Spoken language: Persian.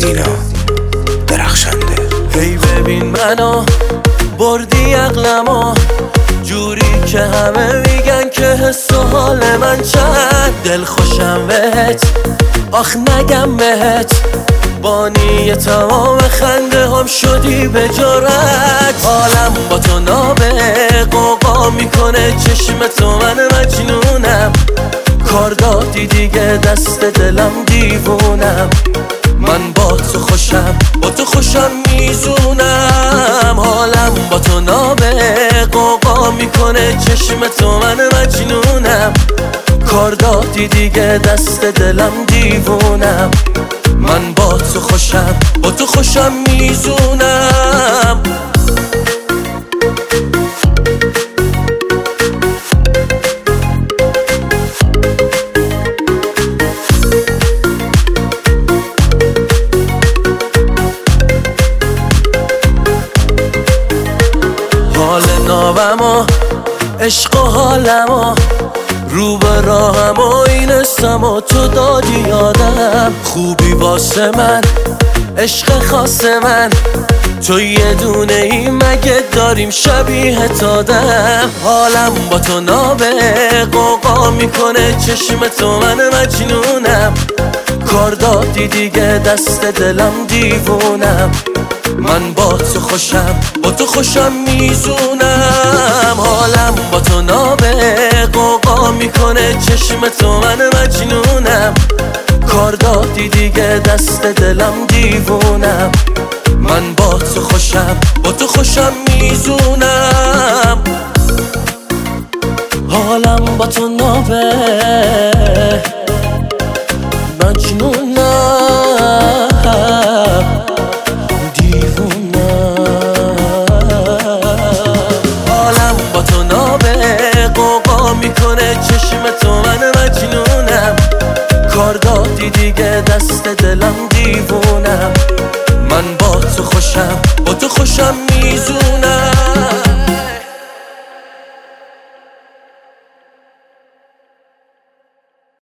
سینا درخشنده. هی ببین منو بردی عقلمو جوری که همه میگن که حس و حال من چند دل خوشم بهت، آخ نگم بهت بانی تمام خنده هم شدی به جرأت. حالم با تو نابغه میکنه چشم تو، من مجنونم کار دادی دیگه دست دلم دیوونم. من با تو خوشم، با تو خوشم میزونم. حالم با تو نابغه میکنه چشم تو، من مجنونم کار دادی دیگه دست دلم دیوونم. من با تو خوشم، با تو خوشم میزونم. حال نابم و عشق و حالم و رو به راهم و اینستم و تو دادی یادم. خوبی واسه من، عشق خاص من، تو یه دونه ای مگه داریم شبیه تادم. حالم با تو نابغه میکنه چشم تو، من مجنونم کار دادی دیگه دست دلم دیوونم. من با تو خوشم، با تو خوشم میزونم. حالم با تو نابغه میکنه چشم تو، من مجنونم کار دادی دیگه دست دلم دیوونم. من با تو خوشم، با تو خوشم میزونم. حالم با تو نابغه مجنونم میکنه چشم تو، من مجنونم کار دادی دیگه دست دلم دیوونم. من با تو خوشم، با تو خوشم میزونم.